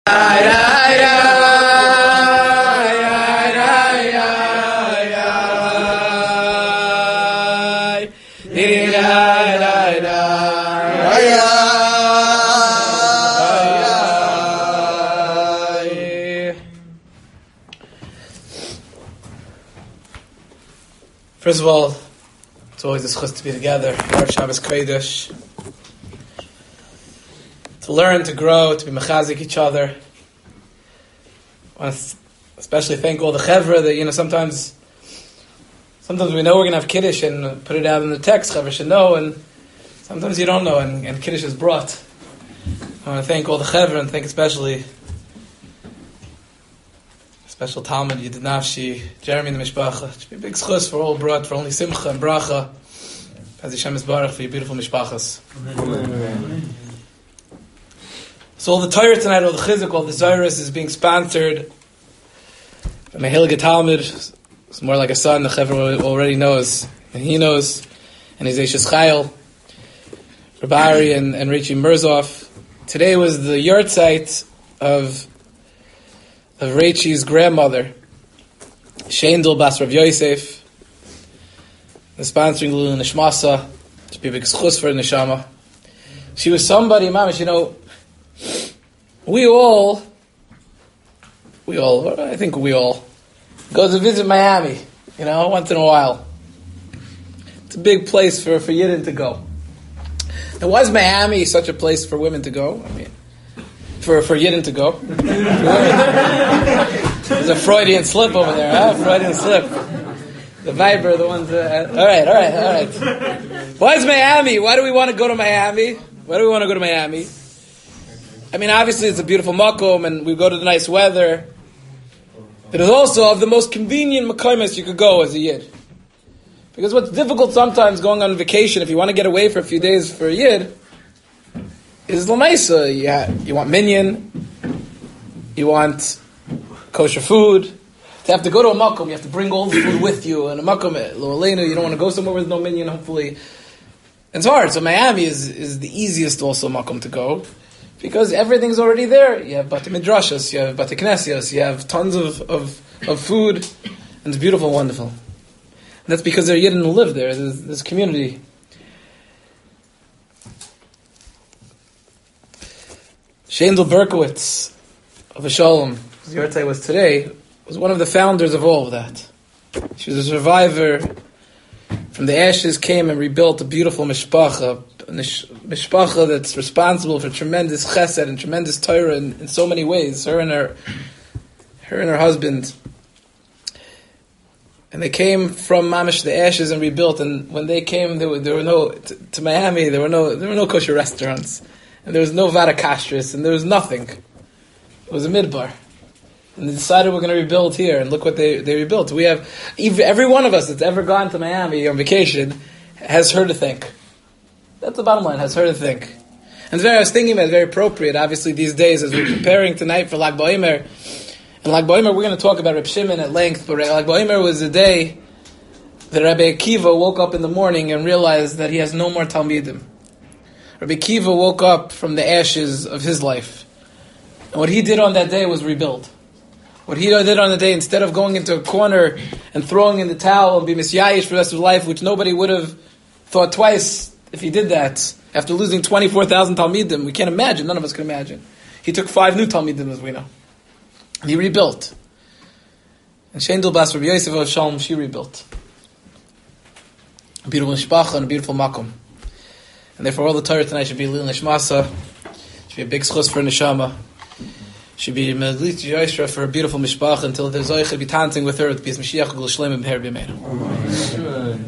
First of all, it's always a schus to be together. Erev Shabbos Kodesh. To learn, to grow, to be mechazik each other. I want to especially thank all the chevra that, sometimes we know we're going to have Kiddush and put it out in the text, chevra should know, and sometimes you don't know, and Kiddush is brought. I want to thank all the chevra and thank especially special Talmud, Yidid Nafshi, Jeremy and the Mishpacha. It should be a big schus for all brought, for only simcha and bracha. As Hashem is baruch for your beautiful Mishpachas. Amen. So all the Torah tonight, all the Chizuk, all the Zyrus is being sponsored by Mehilga Talmud. It's more like a son, the Chevra already knows, and he knows, and he's Eishes Chayil, Rabari and Reichi Mirzov. Today was the yahrzeit of Reichi's grandmother, Shendel Bas Rav Yosef. They're sponsoring Lulu Nishmasa. It should be a big schus for Neshama. She was somebody, mamish, we all, I think we all, go to visit Miami, once in a while. It's a big place for Yidden to go. Now, why is Miami such a place for women to go? For Yidden to go. There's a Freudian slip over there, huh? Freudian slip. The Viber, the ones that... All right. Why is Miami? Why do we want to go to Miami? Obviously it's a beautiful makom, and we go to the nice weather. It is also of the most convenient makomis you could go as a Yid. Because what's difficult sometimes going on vacation, if you want to get away for a few days for a Yid, is l'maisa. You want minyan, you want kosher food. To have to go to a makom, you have to bring all the food with you. And a makom, lo aleinu, you don't want to go somewhere with no minyan, hopefully. It's hard. So Miami is the easiest also makom to go, because everything's already there. You have Bate Midrashas, you have Bate Knesias, you have tons of food, and it's beautiful and wonderful. And that's because there are Yidden who live there. There's community. Shendel Berkowitz of Shalom, whose yahrzeit was today, was one of the founders of all of that. She was a survivor. From the ashes came and rebuilt a beautiful mishpacha that's responsible for tremendous chesed and tremendous Torah in so many ways. Her and her husband. And they came from mamish the ashes and rebuilt. And when they came, there were no to Miami. There were no kosher restaurants, and there was no vada castris, and there was nothing. It was a midbar. And they decided we're going to rebuild here, and look what they rebuilt. We have, every one of us that's ever gone to Miami on vacation has her to thank. That's the bottom line, has her to thank. And I was thinking about it, very appropriate, obviously, these days, as we're preparing tonight for Lag BaOmer. And Lag BaOmer, we're going to talk about Reb Shimon at length, but Lag BaOmer was the day that Rabbi Akiva woke up in the morning and realized that he has no more Talmidim. Rabbi Akiva woke up from the ashes of his life. And what he did on that day was rebuild. What he did on the day, instead of going into a corner and throwing in the towel and be misyayish for the rest of his life, which nobody would have thought twice if he did that, after losing 24,000 Talmidim, we can't imagine, none of us can imagine. He took 5 new Talmidim, as we know. And he rebuilt. And Shendel Bas Rav Yosef of Shalom, she rebuilt. A beautiful mishpacha and a beautiful makom. And therefore all the Torah tonight should be Lil Nishmasa, should be a big schus for Neshama. Should be Medlit Yosra for a beautiful mishpacha until the Zoyach will be dancing with her at Bis Mashiach Gul Shleim and Beher B'Yameinu.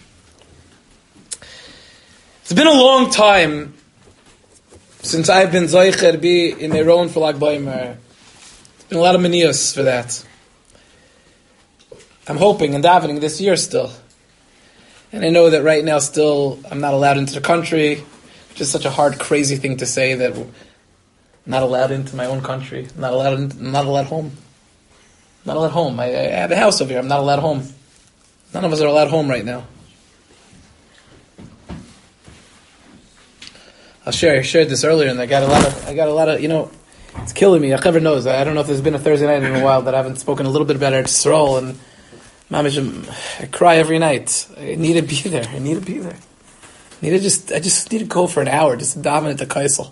It's been a long time since I've been Zoyach to be in Meron for Lag BaOmer. There's been a lot of manias for that. I'm hoping and davening this year still. And I know that right now still I'm not allowed into the country, which is such a hard, crazy thing to say, that not allowed into my own country. Not allowed home. Not allowed home. I have a house over here. I'm not allowed home. None of us are allowed home right now. I shared this earlier, and I got a lot of. It's killing me. Achaver knows. I don't know if there's been a Thursday night in a while that I haven't spoken a little bit about Eretz Yisrael, and I cry every night. I need to be there. I just need to go for an hour, just to daven at the Kaisel.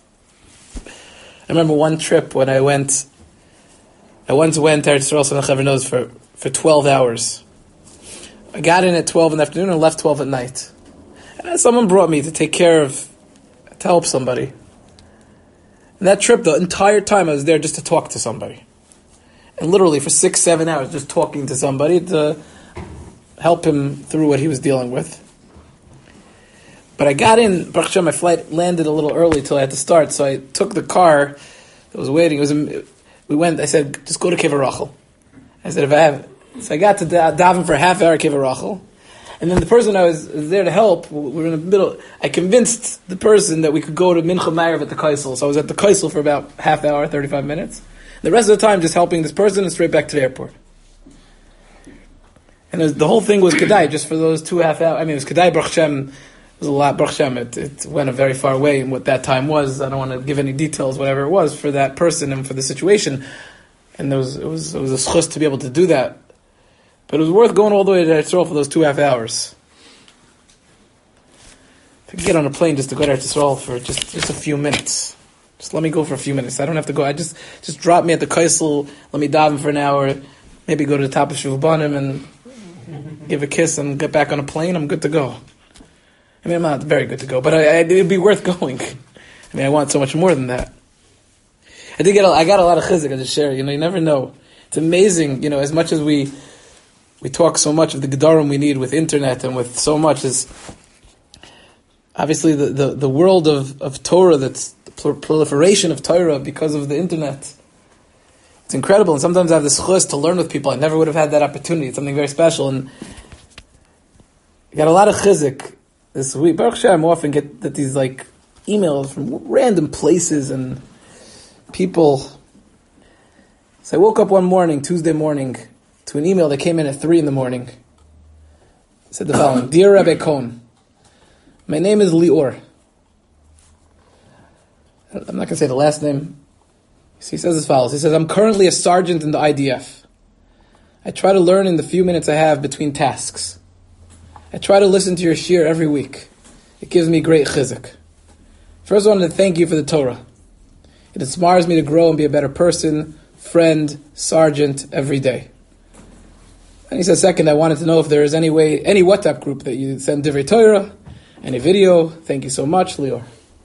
I remember one trip when I once went to Eretz Yisrael, so Achaver knows, for 12 hours. I got in at 12 in the afternoon and left 12 at night. And someone brought me to help somebody. And that trip, the entire time I was there just to talk to somebody. And literally for 6-7 hours just talking to somebody to help him through what he was dealing with. But I got in, Baruch Hashem, my flight landed a little early till I had to start, so I took the car that was waiting. I said, just go to Kever Rachel. I said, so I got to daven for a half hour Kever Rachel. And then the person I was there to help, we were in the middle, I convinced the person that we could go to Mincha Ma'ariv at the Kaisel. So I was at the Kaisel for about half hour, 35 minutes. The rest of the time just helping this person and straight back to the airport. And the whole thing was Kedai, just for those 2.5 hours. I mean, it was Kedai, Baruch Hashem, it was a lot, Baruch Hashem, it went a very far way in what that time was. I don't want to give any details, whatever it was, for that person and for the situation. And it was a schus to be able to do that. But it was worth going all the way to Eretz Yisrael for those 2.5 hours. If I could get on a plane just to go to Eretz Yisrael for just a few minutes. Just let me go for a few minutes. I don't have to go. I just drop me at the Kaisel, let me daven for an hour, maybe go to the top of Shuv Banim and give a kiss and get back on a plane. I'm good to go. I mean, I'm not very good to go, but it'd be worth going. I mean, I want so much more than that. I got a lot of chizuk I just share. You never know. It's amazing, as much as we talk so much of the Gedarim we need with internet and with so much is obviously the world of Torah, that's the proliferation of Torah because of the internet. It's incredible, and sometimes I have this chus to learn with people. I never would have had that opportunity. It's something very special, and I got a lot of chizuk this week. Baruch Hashem, I often get these emails from random places and people. So I woke up one morning, Tuesday morning, to an email that came in at 3 in the morning. It said the following: Dear Rabbi Cohn, my name is Lior. I'm not going to say the last name. He says as follows. He says, I'm currently a sergeant in the IDF. I try to learn in the few minutes I have between tasks. I try to listen to your shir every week. It gives me great chizuk. First, I wanted to thank you for the Torah. It inspires me to grow and be a better person, friend, sergeant every day. And he says, second, I wanted to know if there is any WhatsApp group that you send Divrei Torah, any video. Thank you so much, Lior.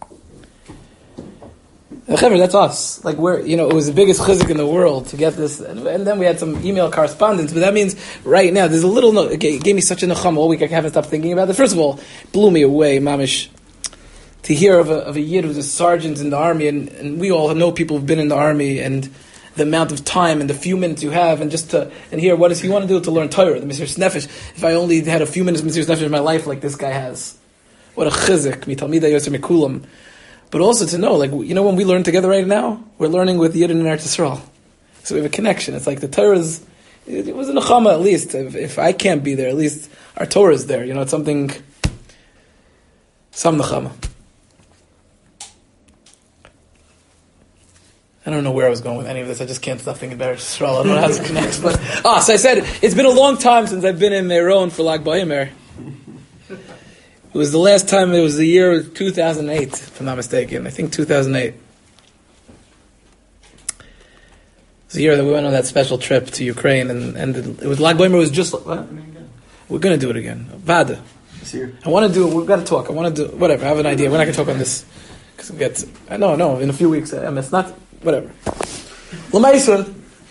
That's us. It was the biggest chizuk in the world to get this. And then we had some email correspondence. But that means right now, there's a little note. It gave me such a nechama all week. I haven't stopped thinking about it. First of all, it blew me away, mamish, to hear of a yid who's a sergeant in the army. And we all know people who've been in the army and the amount of time and the few minutes you have, and hear what does he want to do to learn Torah, the Mesiras Nefesh. If I only had a few minutes of Mesiras Nefesh in my life like this guy has. What a chizuk, mitalmidei yosem mikulam. But also to know, when we learn together right now, we're learning with Yidden in Eretz Yisrael. So we have a connection. It's like the Torah it was a nechama at least. If I can't be there, at least our Torah is there. It's something, some nechama. I don't know where I was going with any of this. I just can't stop thinking about Eretz Yisrael. I don't know how this connects. But, so I said, it's been a long time since I've been in Meron for Lag BaOmer. It was the last time, it was the year 2008, if I'm not mistaken. I think 2008. It was the year that we went on that special trip to Ukraine, and it was Lag BaOmer was just, what? We're going to do it again. Vada. I want to do it, we've got to talk. I want to do, whatever, I have an idea. We're not going to talk on this. Because no, in a few weeks, it's not, whatever. L'maisa,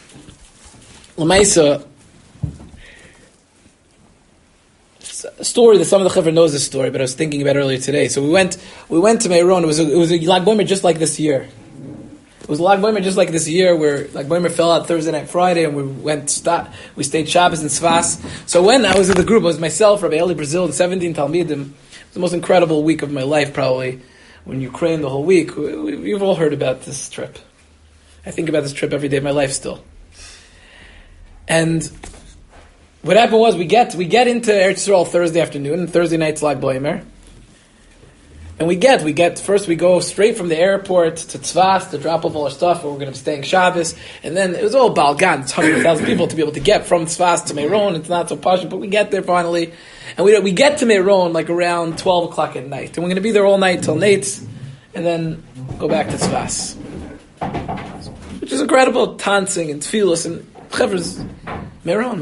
a story that some of the Chaver knows this story, but I was thinking about it earlier today. So we went to Meron. It was a Lag BaOmer just like this year. It was Lag BaOmer just like this year, where Lag BaOmer fell out Thursday night, Friday, and we stayed Shabbos in Sfas. So when I was in the group, it was myself, Rabbi Eli Brazil, and 17 Talmidim. It was the most incredible week of my life, probably. When Ukraine the whole week, we've all heard about this trip. I think about this trip every day of my life still. And what happened was we get into Eretz Yisrael Thursday afternoon, and Thursday night's Lag BaOmer. And we first we go straight from the airport to Tzfas to drop off all our stuff where we're going to be staying Shabbos. And then it was all Balgan. It's 100,000 people to be able to get from Tzfas to Meron. It's not so posh, but we get there finally. And we get to Meron like around 12 o'clock at night. And we're going to be there all night till Nates. And then go back to Tzfas. Which is incredible. Tansing and tefillos and chevers. Meron.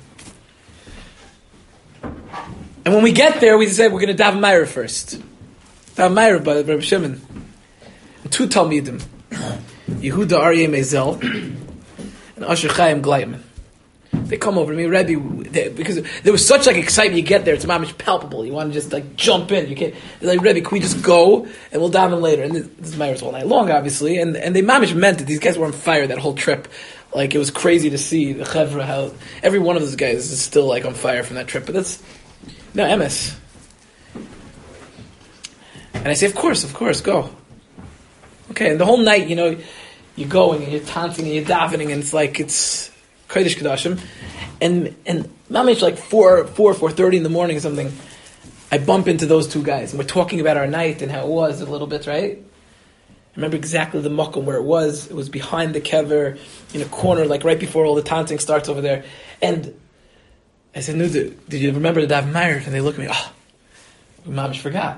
And when we get there, we said we're going to daven Meir first. Daven Meir by Rabbi Shimon. And two Talmidim. Yehuda Aryeh Mezel and Asher Chaim Gleitman. They come over to me, Rebbe, because there was such like excitement. You get there, it's mamish palpable. You want to just like jump in. You can't. They're like, Rebbe, can we just go and we'll daven later? And this Meir's all night long, obviously. And they mamish meant it. These guys were on fire that whole trip. Like it was crazy to see the chevra how every one of those guys is still like on fire from that trip. But that's emes. And I say, of course, go. Okay, and the whole night, you're going and you're taunting and you're davening, and it's Kodesh Kodashim, and mamish like 4:30 in the morning or something, I bump into those two guys, and we're talking about our night and how it was a little bit, right? I remember exactly the makom where it was. It was behind the kever, in a corner, like right before all the taunting starts over there. And I said, "No, did you remember the Dav Meir?" And they look at me, we mamish forgot.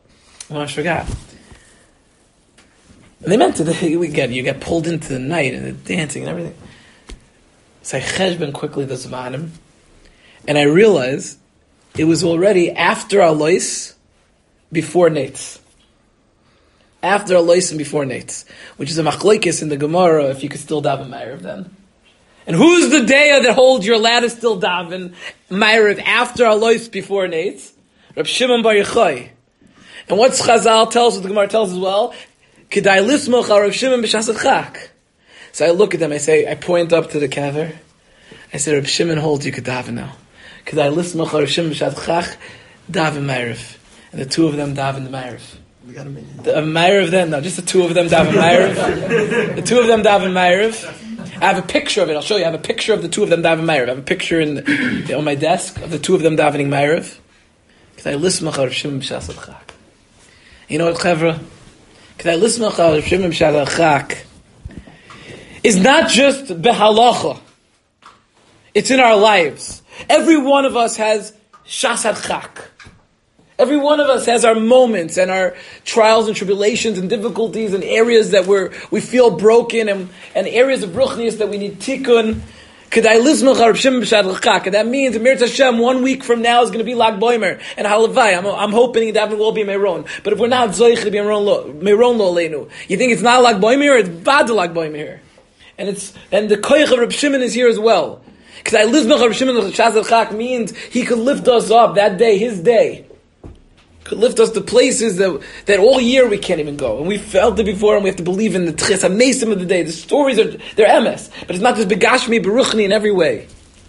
And they meant it. You get pulled into the night and the dancing and everything. So I cheshbon quickly the Zvanim, and I realized it was already after Alois, before Nates. After Alois and before Nates, which is a machlokes in the Gemara, if you could still daven Ma'ariv then. And who's the day that holds you're allowed to still daven Ma'ariv after Alois, before Nates? Reb Shimon Bar Yochai. And what's Chazal tells, what the Gemara tells as well, Kedai lismoch al Reb Shimon b'shas chak. So I look at them, I point up to the kever. I say, Reb Shimon holds you could daven now. Kedai lismoch al Reb Shimon b'shas chak, daven Ma'ariv. And the two of them daven the Ma'ariv. We got a minute. The Ma'ariv then, no, just the two of them daven Ma'ariv. The two of them daven Ma'ariv. I have a picture of it, I'll show you. I have a picture of the two of them daven Ma'ariv. I have a picture on my desk of the two of them davening Ma'ariv. Kedai lismoch al Reb Shimon b'shas chak. You know what, Chevra? Kedai lismoch al Reb Shimon b'shas chak is not just behalacha. It's in our lives. Every one of us has shas chak. Every one of us has our moments and our trials and tribulations and difficulties and areas that we feel broken and areas of ruchnius that we need tikkun. Kedai lismoch al Reb Shimon b'shas chak. And that means, Mir Hashem, 1 week from now is going to be Lag Boimer and Halavai. I'm hoping that will be Meron. But if we're not zoich to be Meron lo leinu, you think it's not Lag Boimer or it's bad Lag Boimer here? And the koyach of Reb Shimon is here as well. Because I live Reb Shimon b'shas chak means he could lift us up that day, his day. Could lift us to places that all year we can't even go. And we felt it before, and we have to believe in the tchis hamesim of the day. The stories they're emes. But it's not just begashmi, beruchni in every way.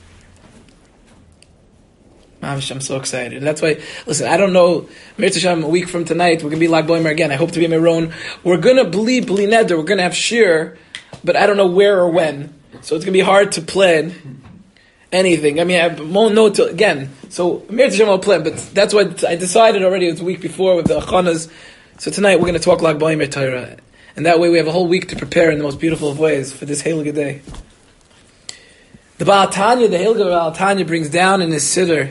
I'm so excited. And that's why, listen, I don't know, Mir Hashem, a week from tonight, we're going to be Lag Boimer again. I hope to be Meron. We're going to believe Bli Neder. We're going to have shir, but I don't know where or when. So it's going to be hard to plan anything. I mean, I won't know till again. So Mir Hashem will plan, but that's what I decided already. It was the week before with the achanas. So tonight we're going to talk Lag Boimer Torah, and that way we have a whole week to prepare in the most beautiful of ways for this heilige day. The Baal Tanya, the heilige Baal Tanya, brings down in his siddur,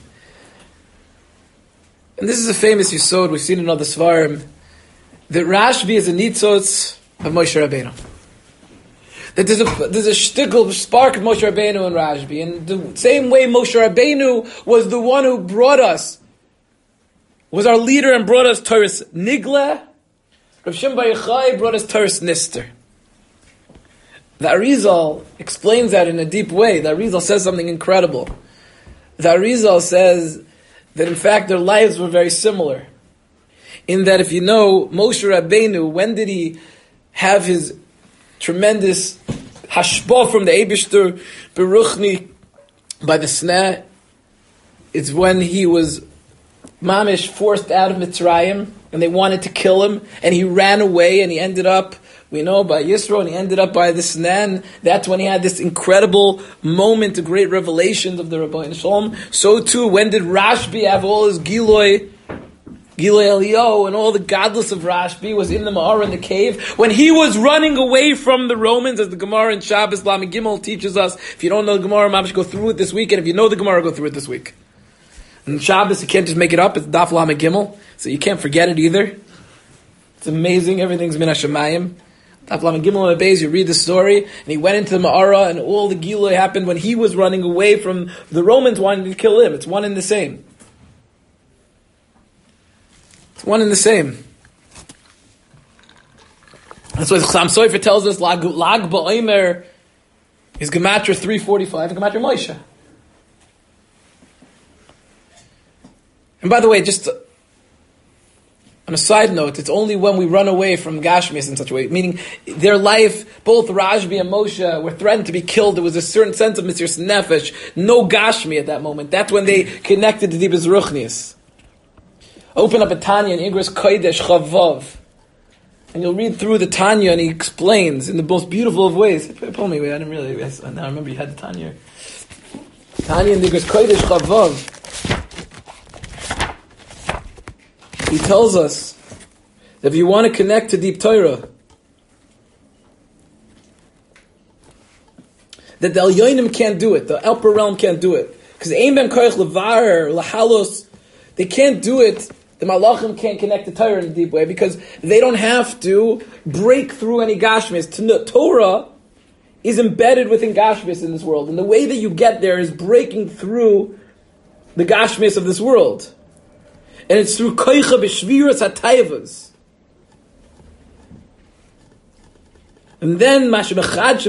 and this is a famous yisod. We've seen in other svarim that Rashbi is a nitzotz of Moshe Rabbeinu. That there's a shtickle spark of Moshe Rabbeinu and Rashbi. And the same way Moshe Rabbeinu was the one who brought us, was our leader and brought us Torah's Nigla, Rav Shimon Bar Yochai brought us Torah's Nister. The Arizal explains that in a deep way. The Arizal says something incredible. The Arizal says that in fact their lives were very similar. In that if you know, Moshe Rabbeinu, when did he have his tremendous hashpah from the Eibishter Beruchni by the Sneh? It's when he was mamish forced out of Mitzrayim and they wanted to kill him and he ran away and he ended up, we know, by Yisro, and he ended up by the Sneh, and that's when he had this incredible moment, the great revelations of the Rabbeinu Shalom. So too, when did Rashbi have all his Giloi Gilui Elio and all the godless of Rashbi was in the Ma'ara in the cave when he was running away from the Romans, as the Gemara in Shabbos Lamed Gimel teaches us. If you don't know the Gemara, Mamish, go through it this week, and if you know the Gemara, go through it this week. And Shabbos, you can't just make it up. It's Daf Lamed Gimel, so you can't forget it either. It's amazing. Everything's Min HaShamayim. Daf Lamed Gimel and Beis, you read the story, and he went into the Ma'ara, and all the Gilui happened when he was running away from the Romans wanting to kill him. It's one and the same. It's one and the same. That's why Chassam Sofer tells us Lag Ba'omer is Gematria 345 and Gematria Moshe. And by the way, just on a side note, it's only when we run away from Gashmis in such a way, meaning their life, both Rashbi and Moshe were threatened to be killed. There was a certain sense of Mesiras Nefesh, no Gashmi at that moment. That's when they connected to Dibas Ruchnius. Open up a Tanya in Igros Kodesh Chavav, and you'll read through the Tanya, and he explains in the most beautiful of ways. Tell me, I didn't really. Now I remember you had the Tanya. Tanya in Igros Kodesh Chavav. He tells us that if you want to connect to deep Torah, that the Elyonim can't do it, the upper realm can't do it, because Ein Ben Koich Levar Lahalos, they can't do it. The Malachim can't connect to Torah in a deep way because they don't have to break through any Gashmis. Torah is embedded within Gashmis in this world. And the way that you get there is breaking through the Gashmis of this world. And it's through Koicha B'Shviras HaTayvas. And then you can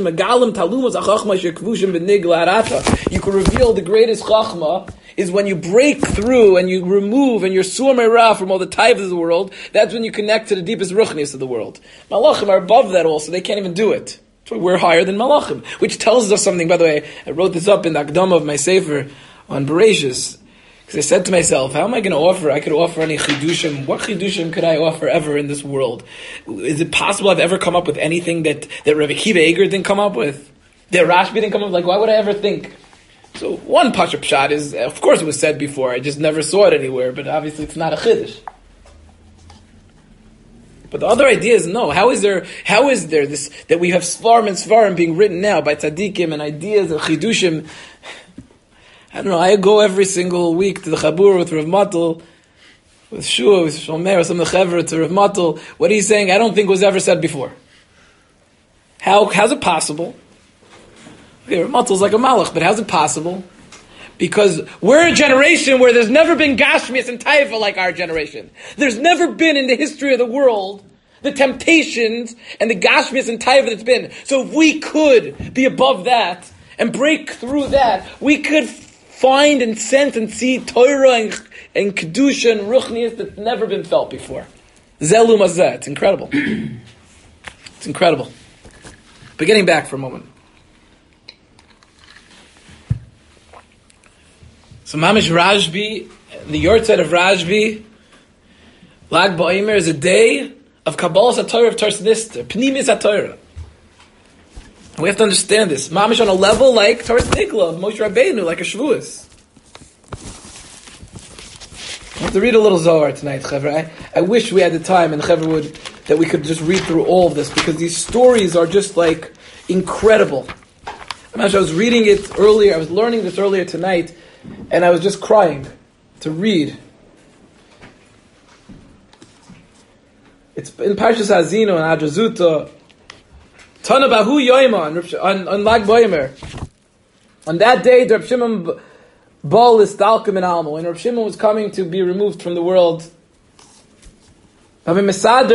reveal the greatest chachma is when you break through and you remove and you're suamera from all the taivas of the world. That's when you connect to the deepest ruchnis of the world. Malachim are above that also. They can't even do it. That's why we're higher than Malachim, which tells us something. By the way, I wrote this up in the Akdama of my Sefer on Bereshis. Because I said to myself, how am I going to offer? I could offer any chidushim. What chidushim could I offer ever in this world? Is it possible I've ever come up with anything that Rebbe Kiva Eger didn't come up with? That Rashbi didn't come up with? Like, why would I ever think? So one Pasha Pshat is, of course it was said before, I just never saw it anywhere, but obviously it's not a chiddush. But the other idea is, no, how is there this, that we have Svarim and Svarim being written now by tzaddikim and ideas of chidushim? I don't know, I go every single week to the Chabur with Rav Matel, with Shua, with Shomer, some of the Chevra to Rav Matel. What he's saying, I don't think was ever said before. How's it possible? Okay, Rav Matel's like a malach, but how's it possible? Because we're a generation where there's never been Gashmias and Taiva like our generation. There's never been in the history of the world the temptations and the Gashmias and Taiva that's been. So if we could be above that and break through that, we could find and sense and see Torah and Kedusha and Ruchnias that's never been felt before. Zelu Mazeh. It's incredible. It's incredible. But getting back for a moment. So Mamish Rashbi, the Yortzeit of Rashbi, Lag Ba'omer is a day of Kabbalah HaTorah of Tarsnister, Pnimis HaTorah. We have to understand this. Mamish on a level like Torah Nikla, Moshe Rabbeinu, like a Shavuos. I have to read a little Zohar tonight, Chevra. I wish we had the time and Chevra that we could just read through all of this, because these stories are just like incredible. Mamish, I was reading it earlier, I was learning this earlier tonight, and I was just crying to read. It's in Parshas Hazino and Adrazuta. Tana Bahu Yoima on Lag Ba'omer. On that day, Reb Shimon Bal Istalkim in Alma. When Reb Shimon was coming to be removed from the world, he was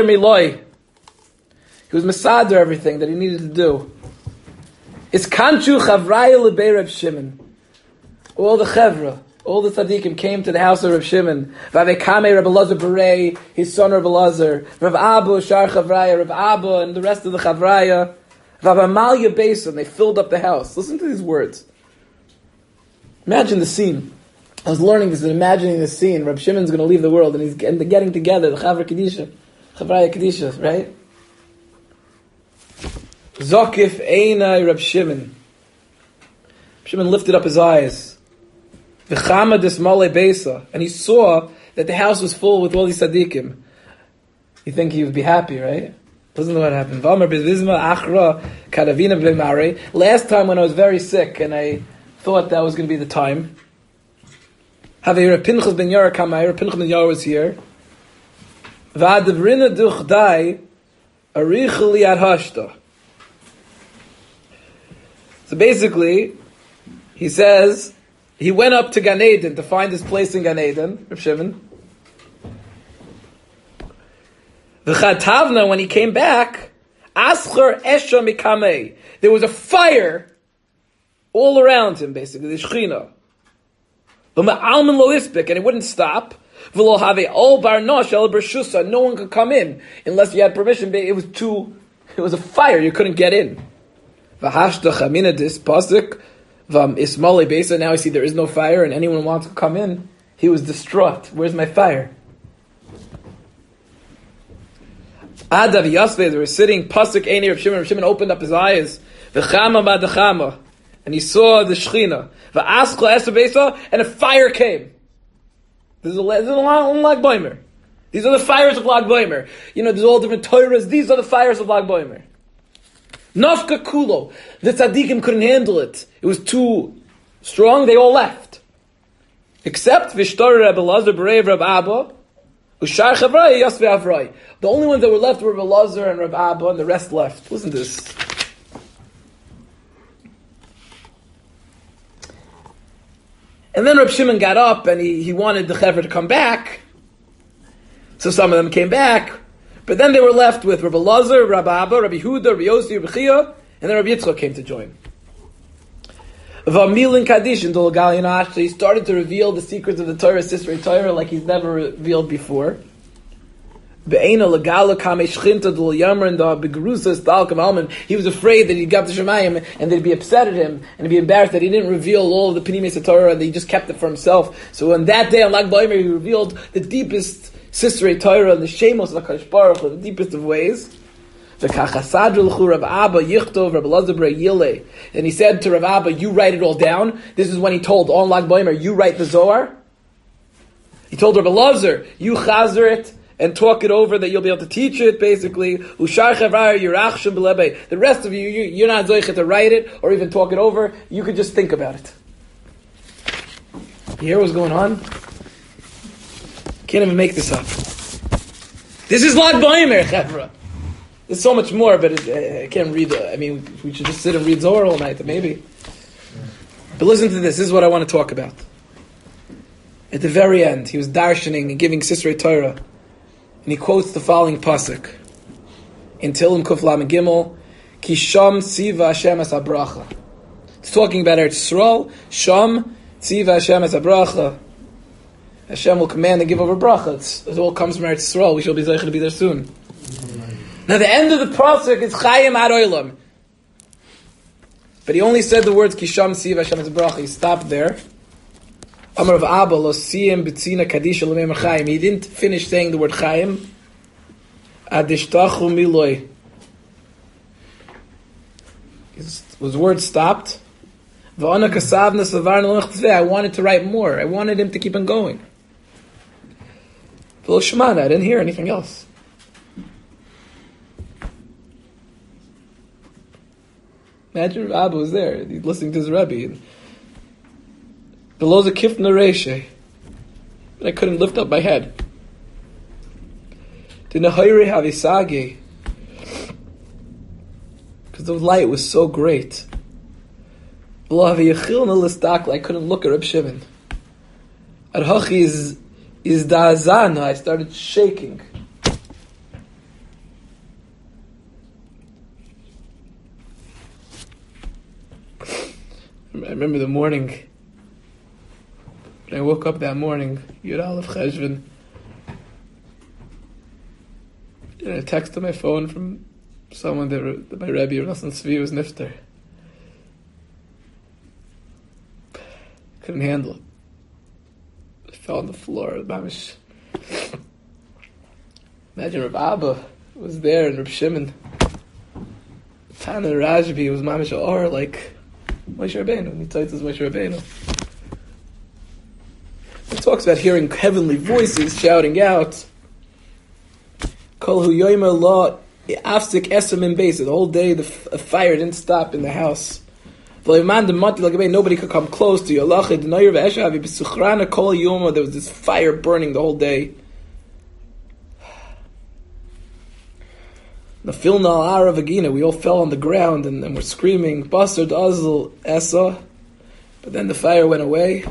mesader everything that he needed to do. It's Kanchu Chavraya Lebei Reb Shimon. All the Chevra, all the tzaddikim came to the house of Reb Shimon. Vavekame Reb Elazar Berei, his son Reb Elazar, Reb Abu Shar Chavraya, Reb Abu, and the rest of the Chavraya. Vavamalya Beis, they filled up the house. Listen to these words. Imagine the scene. I was learning this and imagining this scene. Reb Shimon's going to leave the world, and they're getting together, the Chavraya Kedisha, right? Zokif Einai Reb Shimon. Reb Shimon lifted up his eyes. And he saw that the house was full with all these tzaddikim, you think he would be happy, right? Listen to what happened. Last time when I was very sick and I thought that was going to be the time, Pinchas ben Yair was here. So basically, he says, he went up to Gan Eden to find his place in Gan Eden, Reb Shimon. V'chatavna, when he came back, Aschar Esha Mikamei. There was a fire all around him, basically, the Shechina. V'ma'alman lo ispik, and it wouldn't stop. V'lo have all bar nosh el b'rshusa. No one could come in unless you had permission. It was a fire, you couldn't get in. V'hashda chamina dis pasuk v'ismali besa. Now I see there is no fire and anyone wants to come in. He was distraught. Where's my fire? Adav Yasve, they were sitting, pasuk Eini Reb Shimon. Reb Shimon opened up his eyes. V'chama ba'dachama. And he saw the Shechina. V'askla Esther Besa, and a fire came. This is a Lag Boimer. These are the fires of Lag Boimer. There's all different Torahs. These are the fires of Lag Boimer. Nafka Kulo. The tzaddikim couldn't handle it. It was too strong. They all left. Except Vishtar Rebbe Lazar Berei Reb Abba. Ushar Chavrai Yasve Avrai. The only ones that were left were Reb Lazar and Reb Abba, and the rest left. Listen to this. And then Reb Shimon got up and he wanted the Chaver to come back. So some of them came back. But then they were left with Reb Lazar, Reb Abba, Reb Yehuda, Reb Yossi, Reb Chia, and then Reb Yitzchak came to join. V'amilin Kaddish in Dolgal Yinash, he started to reveal the secrets of the Torah, Sisrei Torah, like he's never revealed before. Be'ena legala kamei shchinta dul yamrin da begrusas dalkam alman. He was afraid that he'd got to Shemayim and they'd be upset at him and he'd be embarrassed that he didn't reveal all of the Pnimis Torah and that he just kept it for himself. So on that day on Lag B'Omer he revealed the deepest Sisrei Torah and the Shemos of HaKadosh Baruch Hu, the deepest of ways. And he said to Rav Abba, you write it all down. This is when he told on Lag B'Omer, you write the Zohar. He told Rabbi Lazar, you chazer it and talk it over that you'll be able to teach it, basically. The rest of you, you're not zoichet to write it or even talk it over. You could just think about it. You hear what's going on? Can't even make this up. This is Lag B'Omer, Chevra. There's so much more, but I can't read it. We should just sit and read Zohar all night, maybe. But listen to this. This is what I want to talk about. At the very end, he was darshaning and giving Sisrei Torah, and he quotes the following pasuk in Tehillim Kuf Lamed Gimel, Ki Sham Tziva Hashem Es HaBracha. It's talking about Eretz Yisrael. Sham Tziva Hashem Es HaBracha. Hashem will command and give over bracha. It all comes from Eretz Yisrael. We shall be zeicher to be there soon. Now the end of the pasuk is Chayim Ad Olam. But he only said the words Kisham Siv Hashem Es Bracha. He stopped there. Amar of Abba Lo Siyim B'tzina Kadisha L'Meim Chayim. He didn't finish saying the word Chayim. Adishtachu Miloi. His word stopped. V'ana Kasavna Savarna L'Nech Tzveh. I wanted to write more. I wanted him to keep on going. V'lo Shemana. I didn't hear anything else. Imagine Rav Abba was there, he's listening to his Rebbe, and below the kif nareshe, but I couldn't lift up my head. The nahayre havisage, because the light was so great. Below haviyachil nalastakla, I couldn't look at Reb Shimon. Arhachi is da'azana, I started shaking. I remember the morning, when I woke up that morning, Yud Aleph Cheshvan, and a text on my phone from someone that my Rebbe, Rav Tzvi, was nifter. Couldn't handle it. I fell on the floor. Mamish. Imagine Rav Abba was there and Reb Shimon. Tana Rajbi was Mamish or like Moshe Rabbeinu. Nitzaitz is Moshe Rabbeinu. It talks about hearing heavenly voices shouting out. Kol hu yoyma la afsik esem in base. The whole day the fire didn't stop in the house. Nobody could come close to you. There was this fire burning the whole day. We all fell on the ground and were screaming, Basar d'azl esa. But then the fire went away.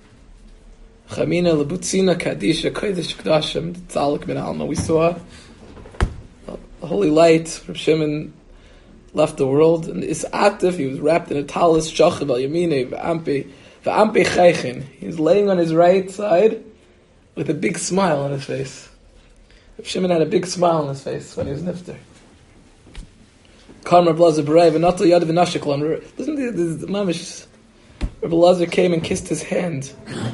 We saw the holy light. Reb Shimon left the world, and Isatif, he was wrapped in a talis, shachav al yamine, v'ampe chaychin. He was laying on his right side with a big smile on his face. Reb Shimon had a big smile on his face when he was nifter. Listen to this mamish. Rabbi Lazar came and kissed his hand.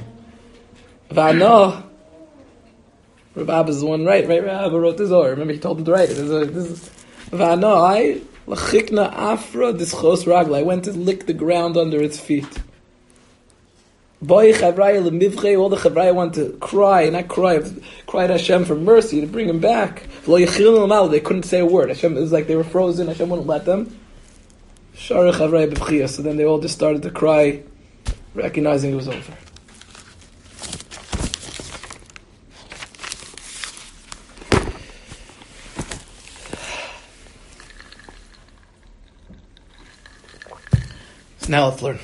V'ano. Rabbi Abba is the one right? Rabbi Abba wrote this over. Remember, he told him to write it. V'ano, L'chikna afra dischos ragla. I went to lick the ground under its feet. Boy chavraya lemivche. All the chavraya want to cry, not cry to Hashem for mercy, to bring him back. They couldn't say a word. Hashem, it was like they were frozen. Hashem wouldn't let them. Shara chavraya b'bchia. So then they all just started to cry, recognizing it was over. Now let's learn.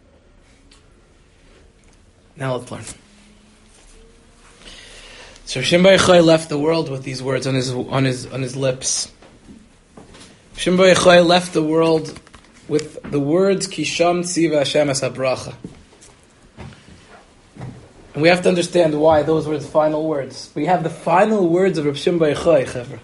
So Shimon Bar Yochai left the world with these words on his lips. Shimon Bar Yochai left the world with the words Kisham Tziva Hashem Es HaBracha. And we have to understand why those were the final words. We have the final words of Reb Shimon Bar Yochai, Chevra.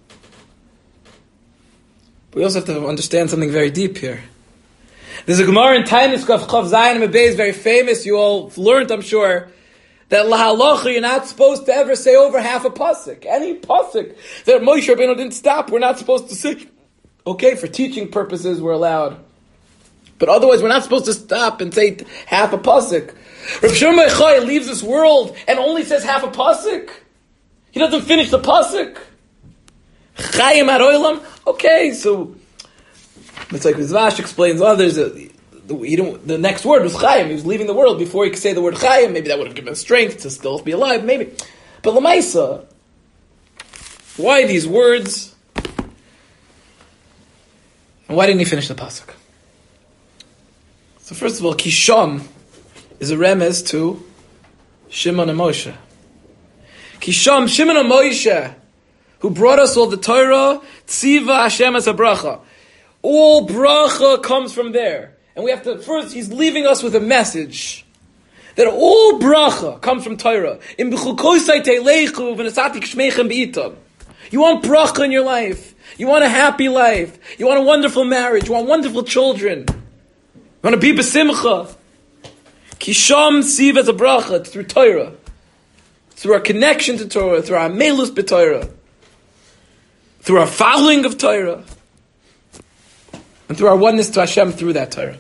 We also have to understand something very deep here. There's a Gemara in Taanis Chav Zayin Mebei is very famous. You all learned, I'm sure, that lahalacha you're not supposed to ever say over half a pasuk. Any pasuk that Moshe Rabbeinu didn't stop, we're not supposed to say. Okay, for teaching purposes, we're allowed, but otherwise, we're not supposed to stop and say half a pasuk. Rav Shimon Bar Yochai leaves this world and only says half a pasuk. He doesn't finish the pasuk. Chayim Aroilam. Okay, so. It's like Rizvash explains others the next word was Chaim. He was leaving the world before he could say the word Chaim. Maybe that would have given him strength to still be alive. Maybe, but Lamaisa, why these words? And why didn't he finish the pasuk? So first of all, Kisham is a remez to Shimon and Moshe. Kisham, Shimon and Moshe, who brought us all the Torah, Tziva Hashem Es HaBracha. All bracha comes from there. And we have to, first, he's leaving us with a message. That all bracha comes from Torah. You want bracha in your life. You want a happy life. You want a wonderful marriage. You want wonderful children. You want to be besimcha. Kisham siv as a bracha. It's through Torah. Through our connection to Torah. Through our melus b'Torah. Through our following of Torah. And through our oneness to Hashem through that Torah.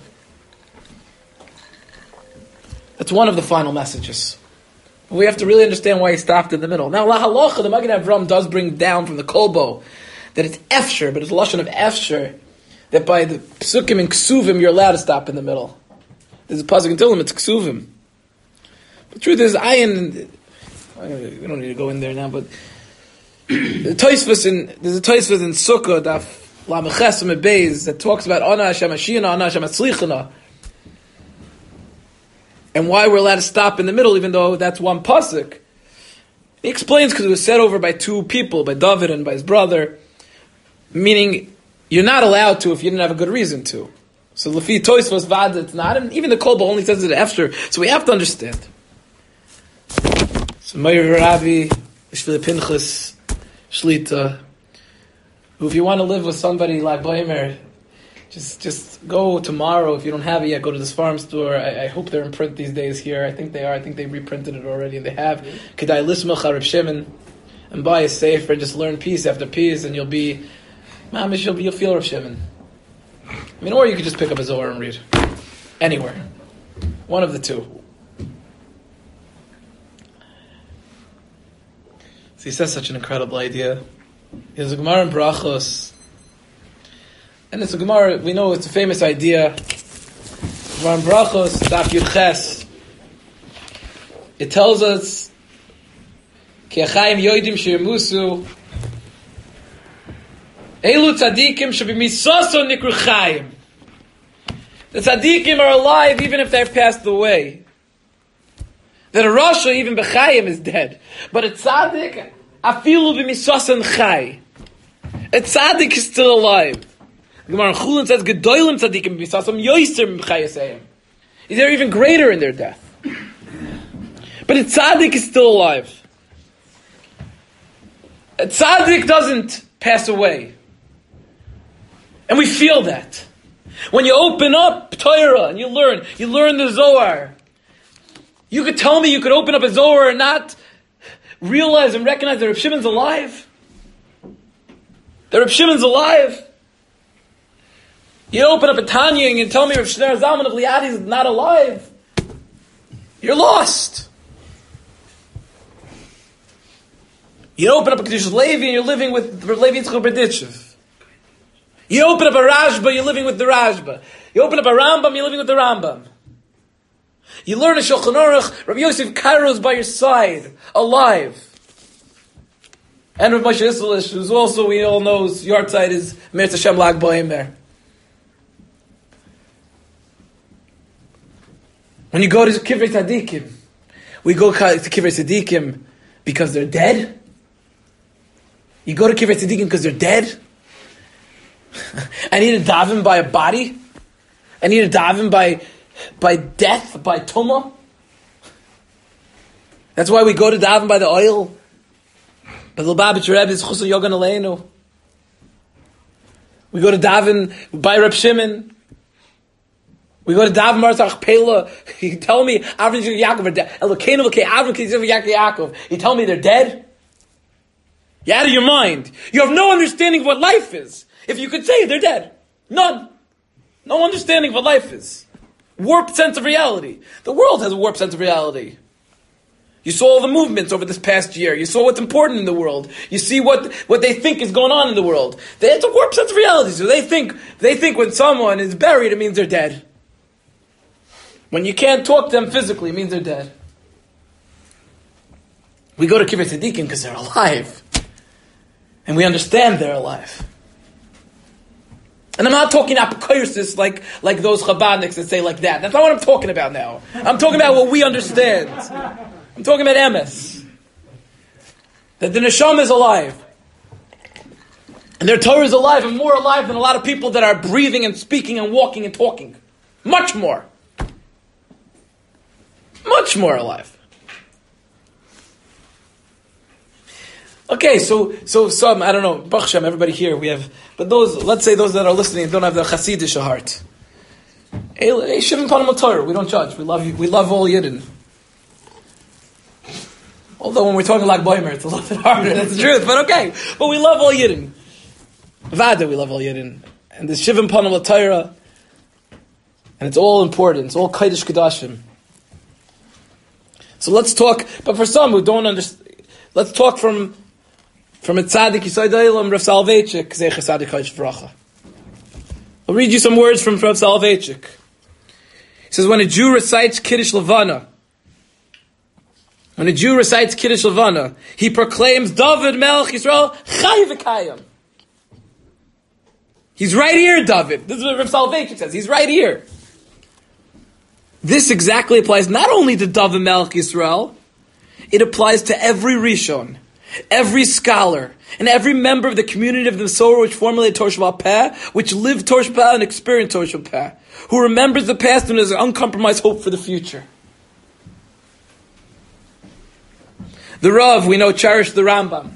That's one of the final messages. But we have to really understand why he stopped in the middle. Now, La Halacha, the Magen Avram does bring down from the Kolbo that it's Efsher, but it's a lashon of Efsher, that by the Psukim and Ksuvim you're allowed to stop in the middle. There's a pasuk in Tehillim, it's Ksuvim. The truth is, we don't need to go in there now, but there's a Tosfos in Sukkah, Daf Lameches Mebeis, that talks about Ana Hashem Ashina, Ana Hashem Atzlichana, and why we're allowed to stop in the middle, even though that's one pasuk. He explains because it was said over by two people, by David and by his brother, meaning you're not allowed to if you didn't have a good reason to. So Lefi Tosfos Vad, it's not, and even the Kolba only says it after. So we have to understand. So Meir Ravi, Shvili Pinchas, Shlita. If you want to live with somebody like Boimer, just go tomorrow. If you don't have it yet, go to this farm store. I hope they're in print these days here. I think they are. I think they reprinted it already, and they have. Kedai Lismach Reb Shimon, and buy a sefer. Just learn piece after piece, and you'll be, mamish. You'll feel Reb Shimon. I mean, or you could just pick up a Zohar and read anywhere. One of the two. he says such an incredible idea. There's a Gemara in Brachos, and it's a Gemara, we know it's a famous idea. Gemara in Brachos, Daf Yud Ches. It tells us, Ki achayim yoidim she'emusu, Elu tzadikim she'b'misaso nikru chayim. The tzadikim are alive even if they've passed away. That a Rasha, even b'chayim, is dead. But a tzaddik, afilu b'misasan chay. A tzaddik is still alive. The Gemara in Chulin says, Gedolim tzadikim b'misasam yoiser b'chayasayim. They're even greater in their death. But a tzaddik is still alive. A tzaddik doesn't pass away. And we feel that. When you open up Torah and you learn the Zohar. You could tell me you could open up a Zohar and not realize and recognize that Reb Shimon's alive. That Reb Shimon's alive. You open up a Tanya and you tell me Reb Shner Zalman of Liadi is not alive. You're lost. You open up a Kedushas Levi and you're living with Levi Yitzchak Berditchev. You open up a Rashba, you're living with the Rashba. You open up a Rambam, you're living with the Rambam. You learn a Shulchan Aruch, Rabbi Yosef Karo is by your side, alive. And Rabbi Moshe Isserlish, who's also, we all know, his yard side is Meretz Hashem Lag Boimer. When you go to Kivrei Tzadikim, we go to Kivrei Tzadikim because they're dead. You go to Kivrei Tzadikim because they're dead. I need to daven by a body. I need to daven by death, by tumah. That's why we go to daven by the oil. By the Lubavitcher Rebbe, it's Chusar Yogan Aleinu. We go to daven by Reb Shimon. We go to daven Marzach Pela. You tell me Avram Yaakov are dead. Elokeinu v'kei Avram k'ziv Yaakov. You tell me they're dead? You're out of your mind. You have no understanding of what life is. If you could say they're dead. None. No understanding of what life is. Warped sense of reality. The world has a warped sense of reality. You saw all the movements over this past year. You saw what's important in the world. You see what they think is going on in the world. It's a warped sense of reality. So they think when someone is buried, it means they're dead. When you can't talk to them physically, it means they're dead. We go to Kivrei Tzadikim because they're alive. And we understand they're alive. And I'm not talking apocalypsis like those Chabadniks that say like that. That's not what I'm talking about now. I'm talking about what we understand. I'm talking about emes. That the neshama is alive. And their Torah is alive and more alive than a lot of people that are breathing and speaking and walking and talking. Much more. Much more alive. Okay, so some, I don't know, Baruch Hashem, everybody here, we have, but let's say those that are listening don't have the Hasidic heart. Shivim Panim Torah, we don't judge, we love all Yidden. Although when we're talking like Boimer, it's a little bit harder, that's the truth, but okay. But we love all Yidden. Vada, we love all Yidden. And there's Shivim Panim Torah, and it's all important, it's all Kodesh Kodashim. So let's talk, but for some who don't understand, let's talk from a tzaddik Yisai Dailam, Rav Soloveitchik, Zecher Tzaddik Kodesh Bracha. I'll read you some words from Rav Soloveitchik. He says, when a Jew recites Kiddush Levana, he proclaims David Melech Yisrael Chai V'Kayim. He's right here, David. This is what Rav Soloveitchik says. He's right here. This exactly applies not only to David Melech Yisrael, it applies to every Rishon, every scholar, and every member of the community of the Torah which formulated Torah Sheba'al Peh, which lived Torah Sheba'al Peh and experienced Torah Sheba'al Peh, who remembers the past and has an uncompromised hope for the future. The Rav, we know, cherished the Rambam.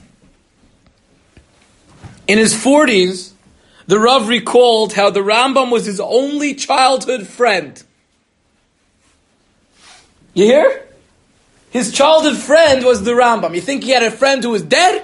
In his 40s, the Rav recalled how the Rambam was his only childhood friend. You hear? His childhood friend was the Rambam. You think he had a friend who was dead?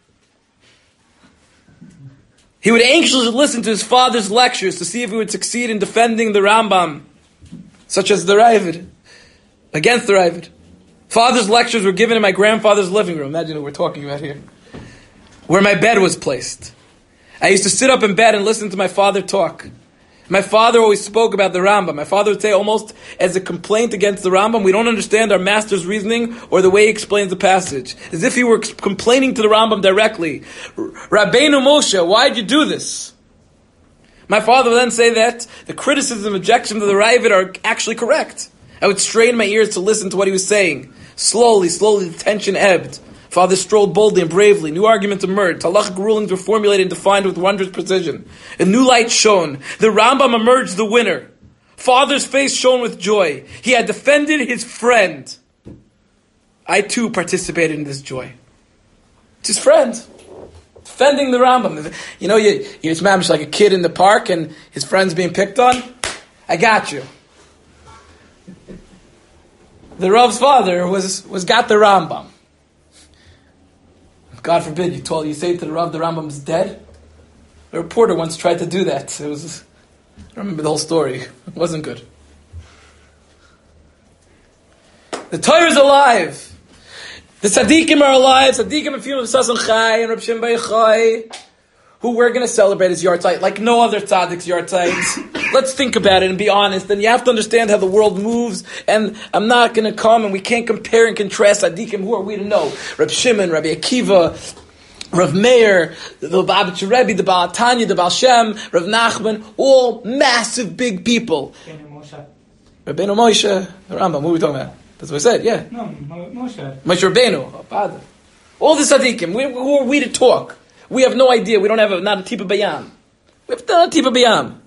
He would anxiously listen to his father's lectures to see if he would succeed in defending the Rambam, such as the Ravid, against the Ravid. Father's lectures were given in my grandfather's living room. Imagine what we're talking about here. Where my bed was placed. I used to sit up in bed and listen to my father talk. My father always spoke about the Rambam. My father would say almost as a complaint against the Rambam, we don't understand our master's reasoning or the way he explains the passage. As if he were complaining to the Rambam directly. Rabbeinu Moshe, why'd you do this? My father would then say that the criticism and objections of the Ravid are actually correct. I would strain my ears to listen to what he was saying. Slowly, the tension ebbed. Father strolled boldly and bravely. New arguments emerged. Halachic rulings were formulated and defined with wondrous precision. A new light shone. The Rambam emerged the winner. Father's face shone with joy. He had defended his friend. I too participated in this joy. It's his friend. Defending the Rambam. You know, you're mamish like a kid in the park and his friend's being picked on. I got you. The Rav's father was got the Rambam. God forbid you say to the Rav the Rambam's dead. A reporter once tried to do that. I don't remember the whole story. It wasn't good. The Torah is alive. The Tzaddikim are alive. Tzaddikim and Fiyum of Sasan Chai and Reb Shimon Bar Yochai, who we're going to celebrate his Yartzeit like no other Tzaddik's Yartzeit. Let's think about it and be honest. And you have to understand how the world moves. And I'm not going to come and we can't compare and contrast Tzaddikim. Who are we to know? Reb Shimon, Rabbi Akiva, Rav Meir, the Lubavitcher Rebbe, the Baal Tanya, the Baal Shem, Rav Nachman, all massive big people. Rabbeinu Moshe, the Rambam, what are we talking about? That's what I said, yeah. No, Moshe. Moshe Rabbeinu, all the Tzaddikim. Who are we to talk? We have no idea. We don't have not a Tipa Bayam. We have not a Tipa Bayam.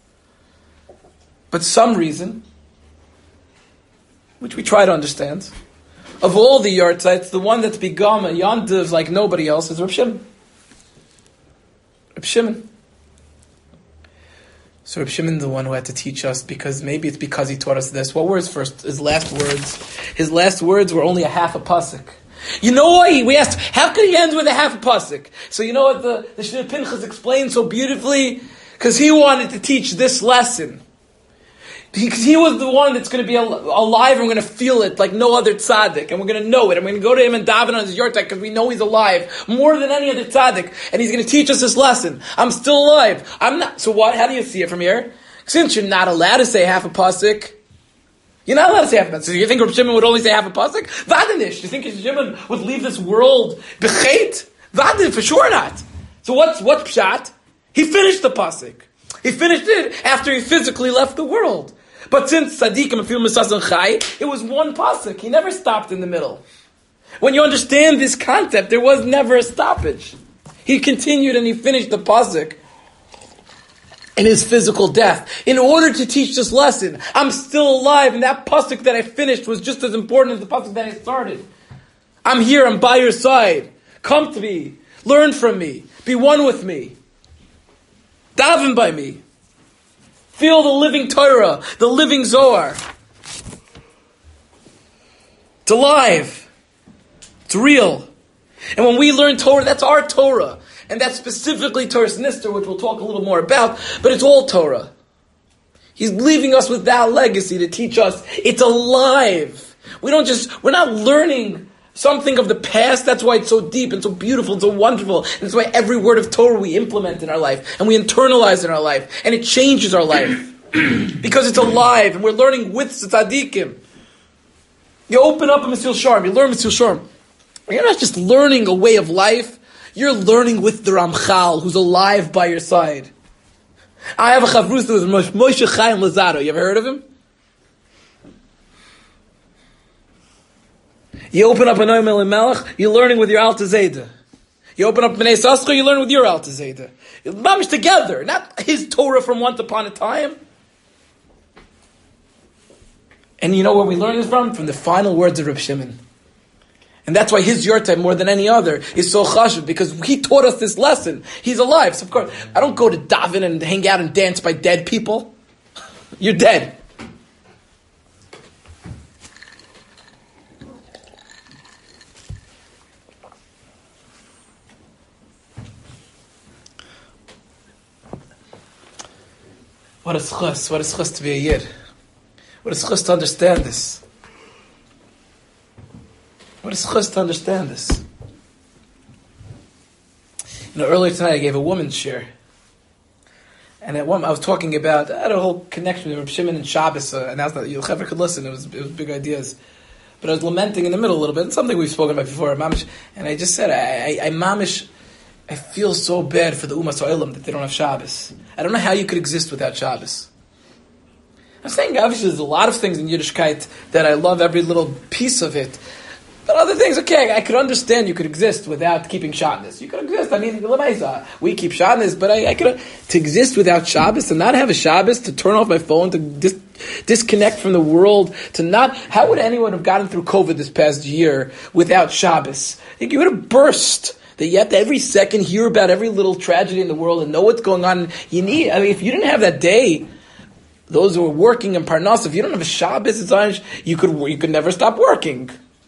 But some reason, which we try to understand, of all the Yartzites, the one that's become a Yantiv like nobody else is Reb Shimon. Reb Shimon. So Reb Shimon, the one who had to teach us, because maybe it's because he taught us this. What were his last words? His last words were only a half a pasuk. You know why? We asked, how could he end with a half a pasuk? So you know what the Shneur Pinchas explained so beautifully? Because he wanted to teach this lesson. He was the one that's going to be alive and we're going to feel it like no other tzaddik. And we're going to know it. And we're going to go to him and daven on his yortek because we know he's alive more than any other tzaddik. And he's going to teach us this lesson. I'm still alive. I'm not. So what? How do you see it from here? Since you're not allowed to say half a pasuk, you're not allowed to say half a pasuk. So you think Reb Shimon would only say half a pasuk? Vadanish. You think Reb Shimon would leave this world b'chet? Vadanish, for sure not. So what's pshat? He finished the pasuk. He finished it after he physically left the world. But since Tzaddikim and Fiyum Sasan Chai, it was one pasuk. He never stopped in the middle. When you understand this concept, there was never a stoppage. He continued and he finished the pasuk in his physical death in order to teach this lesson. I'm still alive, and that pasuk that I finished was just as important as the pasuk that I started. I'm here. I'm by your side. Come to me. Learn from me. Be one with me. Daven by me. Feel the living Torah, the living Zohar. It's alive. It's real. And when we learn Torah, that's our Torah. And that's specifically Torah's Nister, which we'll talk a little more about, but it's all Torah. He's leaving us with that legacy to teach us it's alive. We're not learning something of the past. That's why it's so deep and so beautiful and so wonderful. And that's why every word of Torah we implement in our life and we internalize in our life. And it changes our life. Because it's alive and we're learning with Tzaddikim. You open up a Mesil Sharm, you learn Mesil Sharm. You're not just learning a way of life, you're learning with the Ramchal who's alive by your side. I have a chavrusa with Moshe Chaim Lazaro. You ever heard of him? You open up a Noam Elimelech, you're learning with your Alta Zayda. You open up Bnei Sascha, you learn with your Alta Zayda. Mamish together, not his Torah from once upon a time. And you know where we learn this from? From the final words of Reb Shimon. And that's why his Yortai, more than any other, is so chashuv, because he taught us this lesson. He's alive. So of course, I don't go to daven and hang out and dance by dead people. You're dead. What is chus? What is chus to be a yid? What is chus to understand this? What is chus to understand this? Earlier tonight I gave a woman's share. And at one, I was talking about, I had a whole connection with Reb Shimon and Shabbos, and that's not, Yochever could listen, it was big ideas. But I was lamenting in the middle a little bit, and something we've spoken about before, Mamish, and I just said, I feel so bad for the Umas Oilam that they don't have Shabbos. I don't know how you could exist without Shabbos. I'm saying, obviously, there's a lot of things in Yiddishkeit that I love every little piece of it. But other things, okay, I could understand you could exist without keeping Shabbos. You could exist, we keep Shabbos, but I could, to exist without Shabbos, to not have a Shabbos, to turn off my phone, to disconnect from the world, to not, how would anyone have gotten through COVID this past year without Shabbos? I think you would have burst. That you have to every second hear about every little tragedy in the world and know what's going on. If you didn't have that day, those who are working in Parnas, if you don't have a Shabbos, you could never stop working.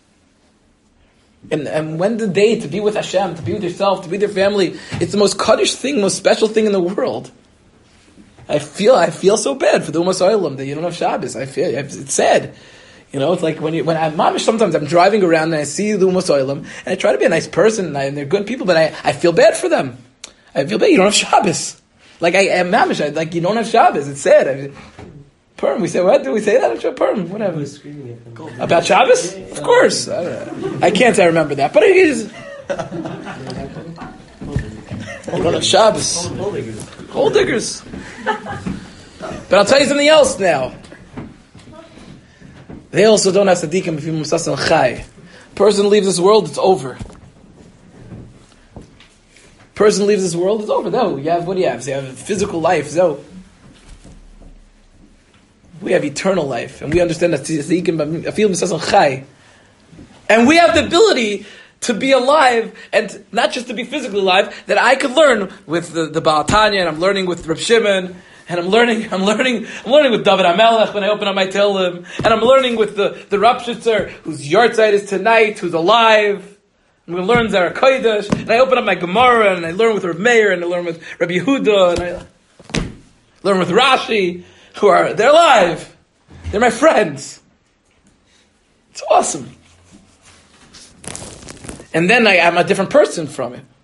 And when the day to be with Hashem, to be with yourself, to be with your family, it's the most kaddish thing, most special thing in the world. I feel so bad for the Umas Oilam that you don't have Shabbos. It's sad. It's like when I'm mamish, sometimes I'm driving around and I see the Umas Oilam, and I try to be a nice person, and they're good people, but I feel bad for them. I feel bad. You don't have Shabbos. Like I am mamish. Like you don't have Shabbos. It's sad. Perm. We say what? Do we say that? Perm. Whatever. About Shabbos? Yeah. Of course. I can't. I remember that, but it is. You don't have Shabbos. Gold diggers. But I'll tell you something else now. They also don't have tzaddikim if you musas and chai. Person leaves this world, it's over. Person leaves this world, it's over. No, you have what do you have? You have physical life. No. We have eternal life, and we understand that tzaddikim afil musas and chai. And we have the ability to be alive, and not just to be physically alive, that I could learn with the Baal Tanya, and I'm learning with Reb Shimon, and I'm learning with David HaMelech when I open up my Tehillim, and I'm learning with the Rapshitzer, whose yahrzeit is tonight, who's alive. I'm going to learn Zara Kodesh, and I open up my Gemara, and I learn with Reb Meir, and I learn with Rabbi Yehuda, and I learn with Rashi, they're alive. They're my friends. It's awesome. And then I'm a different person from it.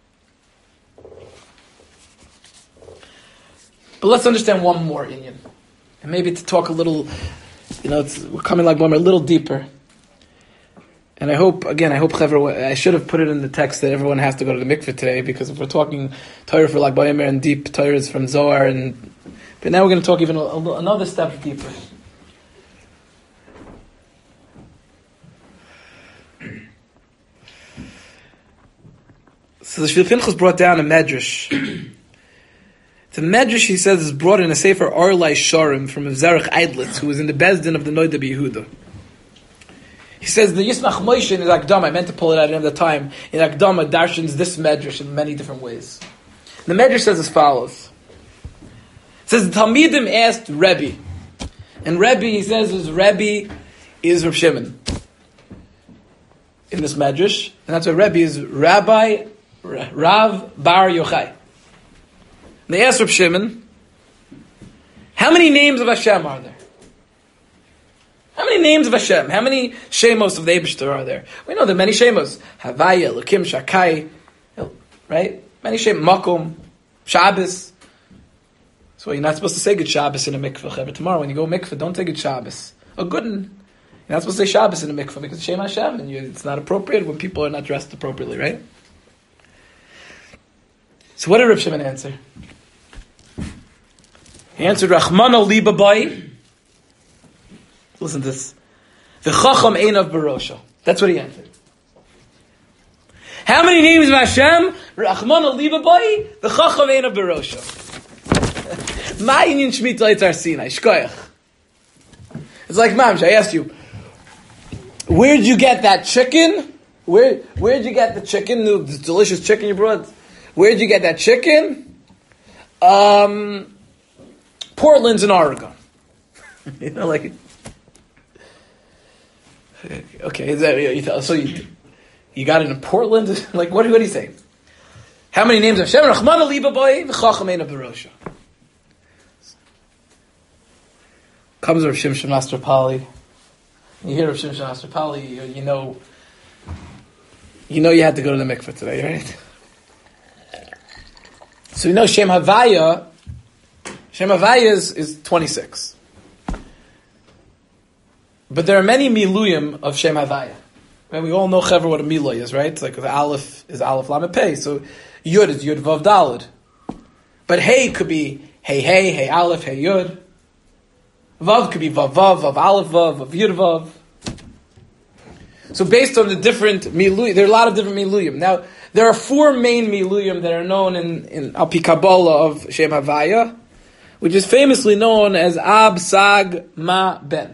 But let's understand one more inyan. And maybe to talk a little, we're coming like one more, a little deeper. And I hope Chevra, I should have put it in the text that everyone has to go to the mikveh today, because if we're talking Torah for Lag BaOmer and deep Torahs from Zohar, but now we're going to talk even another step deeper. So the Shvil Pinchas brought down a medrash. The medrash, he says, is brought in a sefer Arlai Sharim from Zerach Eidlitz, who was in the Bezdin of the Noida Yehuda. He says the Yismach Moshe in his Akdama, I meant to pull it out at the time, in Akdama darshans this medrash in many different ways. The medrash says as follows. It says, the Talmidim asked Rebbe, and Rebbe, he says, Rebbe is Reb Shimon in this medrash, and that's why Rebbe is Rabbi Rav Bar Yochai. They asked Reb Shimon, how many names of Hashem are there? How many names of Hashem? How many Shemos of the Eibishter are there? We know there are many Shemos. Havaya, Elokim, Shakai, right? Many Shemos, Makom, Shabbos. So you're not supposed to say good Shabbos in a mikveh. But tomorrow when you go mikveh, don't say good Shabbos. A good one. You're not supposed to say Shabbos in a mikveh because Shem Hashem, and it's not appropriate when people are not dressed appropriately, right? So what did Reb Shimon answer? He answered, Rachmana liba bai. Listen to this. V'chacham einav barosha. That's what he answered. How many names of Hashem? Rachmana liba bai. V'chacham einav barosha. Ma'inyin shmita yitzar sinai. Shkoyach. It's like, Mamsh, I asked you, where'd you get that chicken? Where'd you get the chicken? The delicious chicken you brought? Where'd you get that chicken? Portland's in Oregon. Like, okay, is that, so you got it in Portland? Like, what do you say? How many names of Hashem? Rachmana liba bai v'chacham einav barosha. Comes Rav Shimshon Master Pali. You hear Rav Shimshon Master Pali, you know You know you had to go to the mikveh today, right? So you know Shem Havaya is 26. But there are many miluyim of Shem Havaya. And we all know Chevra what a miluy is, right? It's like the Aleph is Aleph Lamed Pei. So Yud is Yud Vav Daled. But Hey could be Hey Hey, Hey Aleph, Hey Yud. Vav could be Vav Vav, Vav Aleph Vav, Vav Yud Vav. So based on the different miluyim, there are a lot of different miluyim. Now, there are 4 main miluyim that are known in Al Pi Kabbalah of Shem Havaya, which is famously known as Ab, Sag, Ma, Ben.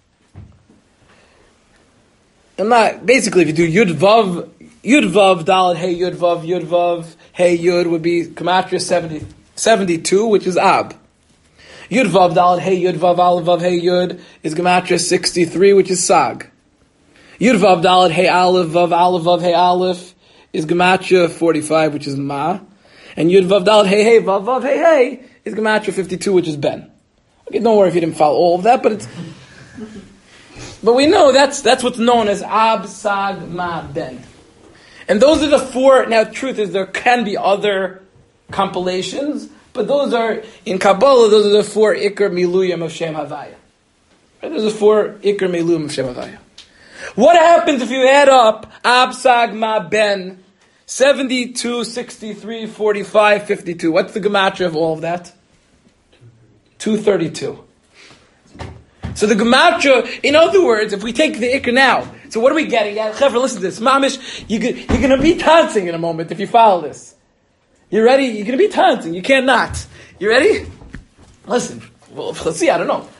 And basically, if you do Yud Vav, Dalet, Hey Yud Vav, Hey Yud would be Gematria 72, which is Ab. Yud Vav, Dalet, Hey Yud Vav, Aleph Vav, Hey Yud is Gematria 63, which is Sag. Yud Vav, Dalet, Hey Aleph Vav, Hey Aleph is Gematria 45, which is Ma. And Yud Vav, Dalet, Hey Hey, Vav Vav, Hey Hey is Gematria 52, which is Ben. Okay, don't worry if you didn't follow all of that, but we know that's what's known as Ab, Sag, Ma, Ben. And those are the 4. Now, the truth is there can be other compilations, but those are, in Kabbalah, those are the 4 Iker Miluyim of Shem Havaya. Right? Those are 4 Iker Miluyim of Shem Havaya. What happens if you add up Ab, Sag, Ma, Ben, 72, 63, 45, 52? What's the gematria of all of that? 232. So the gematria, in other words, if we take the Iker now, so what are we getting at? Chevra, listen to this. Mamish, you're going to be dancing in a moment if you follow this. You ready? You're going to be dancing. You can't not. You ready? Listen. Well, let's see. I don't know.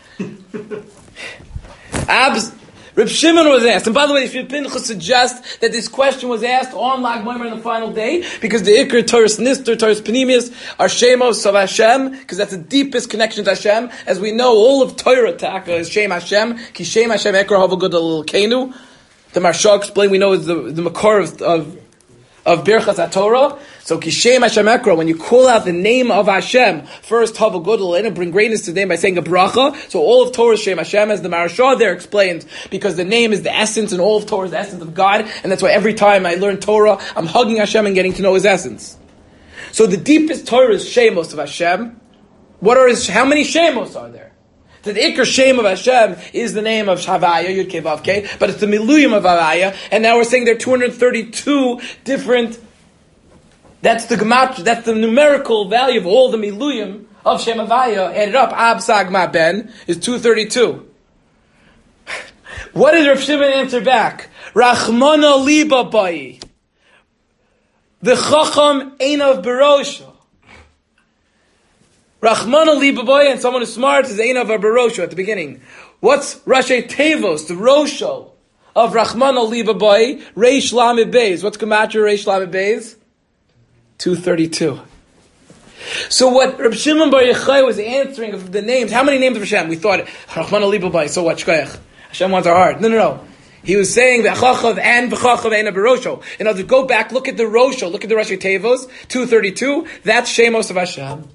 Reb Shimon was asked, and by the way, if Pinchas suggests that this question was asked on Lag B'Omer on the final day, because the Iker, Torah's Nister, Torah's Panemius are Shemos of Hashem, because that's the deepest connection to Hashem. As we know, all of Torah Taka is Shem Hashem, Ki Shem Hashem Ekra Havagud Al-Kenu. The Maharsha explained, we know is the Makor of Birchas HaTorah. So Kishem Hashem Ekra, when you call out the name of Hashem, first Hava Gudel, and bring greatness to the name by saying a bracha. So all of Torah is Shem Hashem, as the Maharsha there explains, because the name is the essence, and all of Torah is the essence of God, and that's why every time I learn Torah, I'm hugging Hashem and getting to know His essence. So the deepest Torah is Shemos of Hashem. How many Shemos are there? The Iker Shem of Hashem is the name of Havaya, Yud Kei Vav Kei, but it's the Miluyim of Havaya, and now we're saying there are 232 different. That's the gematria. That's the numerical value of all the Miluyim of Shem Havaya. Added up, Ab, Sag, Ma, Ben is 232. What did Rav Shimon answer back? Rachmana liba bai. The Chacham Einav Barosha. Rachmana liba bai, and someone who's smart is Einav Barosha at the beginning. What's Rashi Tevos, the Rosho of Rachmana liba bai? Reish Lamed Beis. What's gematria Reish Lamed Beis? 232. So what Reb Shimon Bar Yochai was answering of the names, how many names of Hashem? We thought, Rachmana liba bai, so what? Shkoyach. Hashem wants our heart. No. He was saying V'chachav and V'chachav Einav Barosho. In other words, go back, look at the Rosho, look at the Rashi Tevos, 232. That's Shemos of Hashem.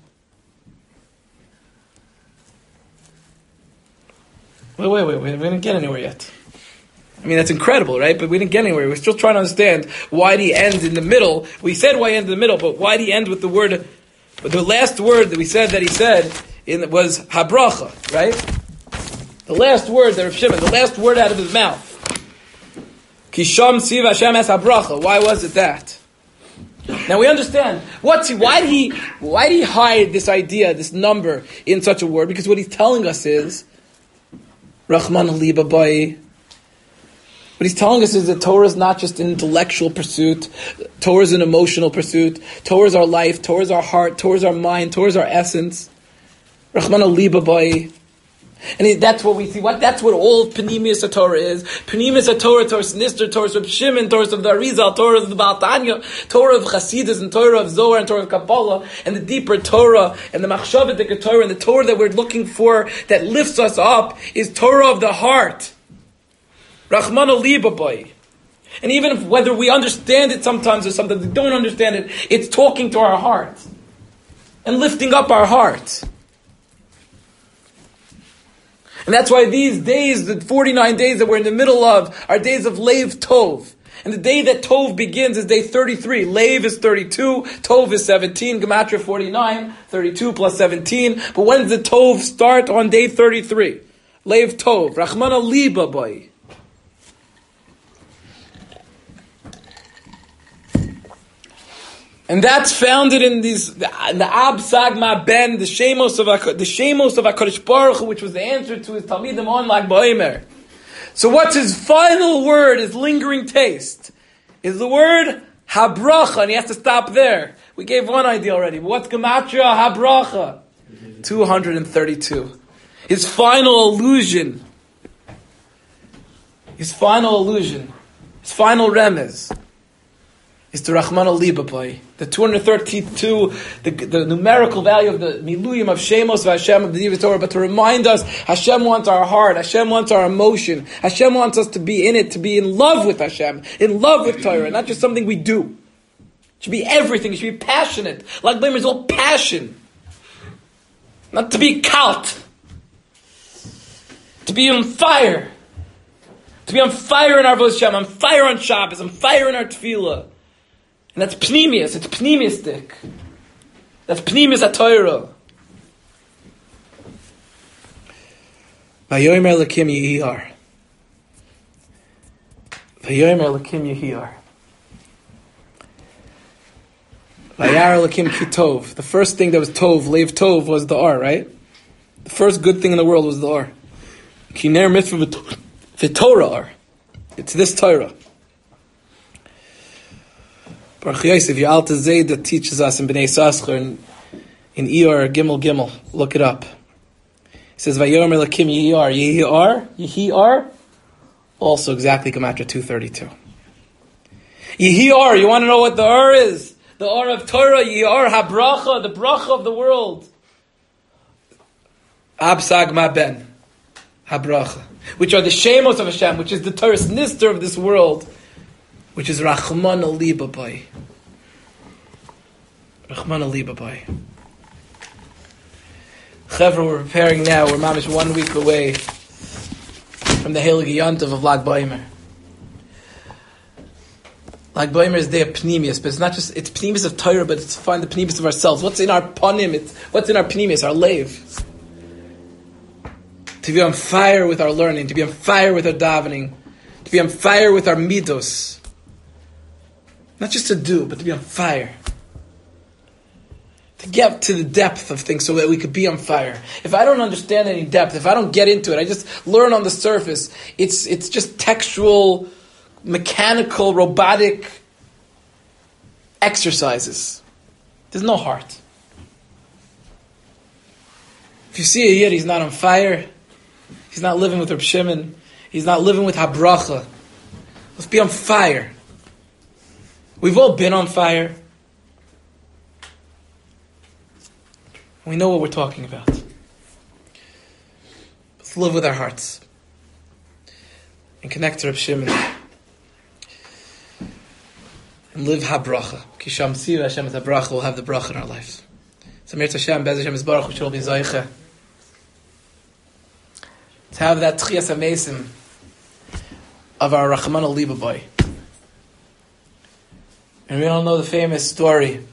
Wait. We didn't get anywhere yet. I mean, that's incredible, right? But we didn't get anywhere. We're still trying to understand why do he end in the middle. We said why he ended in the middle, but why do he end with the word, the last word that he said was habracha, right? The last word that Rav Shimon, the last word out of his mouth. Kisham siv Hashem es habracha. Why was it that? Now we understand. Why did he hide this idea, this number in such a word? Because what he's telling us is, Rachmana liba bai. What he's telling us is that Torah is not just an intellectual pursuit. Torah is an emotional pursuit. Torah is our life. Torah is our heart. Torah is our mind. Torah is our essence. Rachmana liba bai. And that's what we see. That's what all of Panemius Torah is. Panemius Torah, Torah Nister, Torah of Shimon, Torah of the Arizal, Torah of the Baal Tanya, Torah of Chasidus, and Torah of Zohar, and Torah of Kabbalah, and the deeper Torah, and the Machshavet Torah, and the Torah that we're looking for that lifts us up is Torah of the heart. Rachmana liba bai. And even if, whether we understand it sometimes or sometimes we don't understand it, it's talking to our heart and lifting up our heart. And that's why these days, the 49 days that we're in the middle of, are days of Leiv Tov. And the day that Tov begins is day 33. Leiv is 32, Tov is 17, Gematria 49, 32 plus 17. But when does the Tov start? On day 33. Leiv Tov, Rachmana Liba boy. And that's founded in the Ab Sagma Ben, the Shemos of HaKadosh Baruch Hu, which was the answer to his Talmidim on Lag BaOmer. So what's his final word, his lingering taste? Is the word Habracha, and he has to stop there. We gave one idea already. But what's Gematria Habracha? 232. His final illusion. His final remez is to Rachmana Liba boy. The 232, the numerical value of the Miluyim of Shemos Hashem of the Divrei Torah, but to remind us, Hashem wants our heart, Hashem wants our emotion, Hashem wants us to be in it, to be in love with Hashem, in love with Torah, not just something we do. It should be everything, it should be passionate. Lag BaOmer is all passion. Not to be kalt. To be on fire. To be on fire in our Avodas Hashem, on fire on Shabbos, on fire in our Tefillah. And that's pnimius, it's pnimistic. That's pnimis HaTorah. Vayomer Elokim Yehiyar. Vayomer Elokim Yehiyar. Vayar Elokim Kitov. The first thing that was Tov, Leiv Tov, was the Or, right? The first good thing in the world was the Or. Kiner Mitzvah V'Torah Or. It's this Torah. Baruch Yosef, your Alta Zayda teaches us in Bnei Yissaschar in Iyar Gimel. Look it up. He says, Vayomer Elokim Yehiyar, also exactly Gematria 232. Yehiyar, you want to know what the Or is? The Or of Torah, Yehiyar HaBracha, the Bracha of the world. Ab Sagma Ben, HaBracha, which are the Shemos of Hashem, which is the Torah's Nister of this world, which is Rachmana Liba boy. Rachmana Liba boy. Chevra, we're preparing now. We're mamish 1 week away from the Heilige Yontav of Lag BaOmer. Lag BaOmer is day of Pnimius, but it's not just, it's Pnimius of Torah, but it's to find the Pnimius of ourselves. What's in our Panim? What's in our Pnimius, our Leiv? To be on fire with our learning, to be on fire with our davening, to be on fire with our midos. Not just to do, but to be on fire. To get to the depth of things so that we could be on fire. If I don't understand any depth, if I don't get into it, I just learn on the surface, it's just textual, mechanical, robotic exercises. There's no heart. If you see a Yid, he's not on fire, he's not living with Reb Shimon, he's not living with Habracha. Let's be on fire. We've all been on fire. We know what we're talking about. Let's live with our hearts and connect to Reb Shimon and live Habracha. Kisham Siva Hashem et Habracha, will have the bracha in our lives. Samir Tashem, Bez Hashem Yisbarach, we shall be Zaycha. To have that Tchias HaMesim of our Rachmana Liba boy. And we all know the famous story.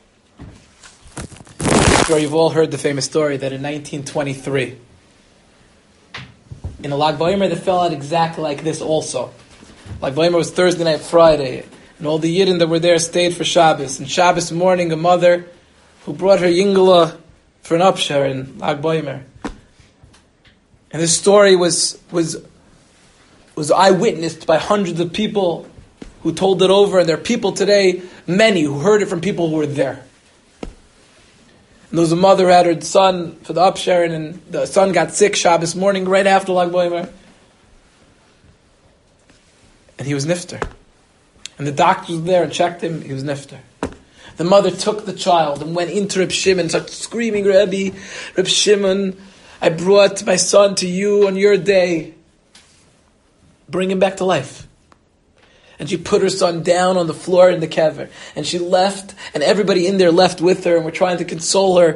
You've all heard the famous story that in 1923, in a Lag BaOmer that fell out exactly like this also. Lag BaOmer was Thursday night, Friday, and all the Yidden that were there stayed for Shabbos. And Shabbos morning, a mother who brought her Yingala for an upshar in Lag BaOmer. And this story was eyewitnessed by hundreds of people who told it over, and there are people today, many, who heard it from people who were there. And there was a mother who had her son for the upshar, and the son got sick Shabbos morning, right after Lag BaOmer. And he was nifter. And the doctor was there and checked him, he was nifter. The mother took the child and went into Reb Shimon, started screaming, Rebbe, Reb Shimon, I brought my son to you on your day. Bring him back to life. And she put her son down on the floor in the kever. And she left, and everybody in there left with her, and were trying to console her.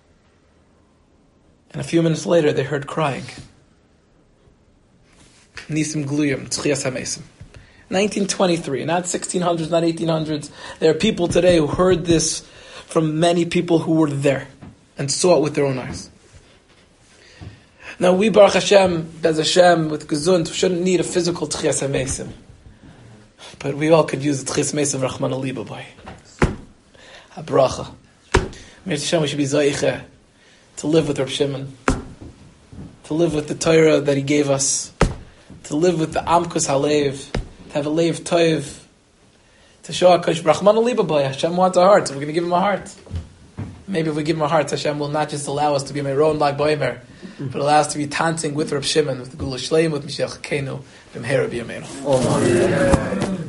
And a few minutes later, they heard crying. Nisim gluyim, tchias hamesim. 1923, not 1600s, not 1800s. There are people today who heard this from many people who were there and saw it with their own eyes. Now we, Baruch Hashem, Bez Hashem, with Gesund, shouldn't need a physical Tchias HaMesim. But we all could use the Tchias HaMesim Rahman Aliba boy. A bracha. Mir Hashem, we should be Zayche to live with Reb Shimon, to live with the Torah that he gave us, to live with the Amkus Halev, to have a Lev Toiv, to show HaKadosh Rahman Aliba boy. Hashem wants our hearts. We're going to give him a heart. Maybe if we give him our hearts, Hashem will not just allow us to be Meron like Boimer, but allow us to be dancing with Reb Shimon, with the Gula Shleim, with Mashiach Kenu, B'mhera B'yameinu.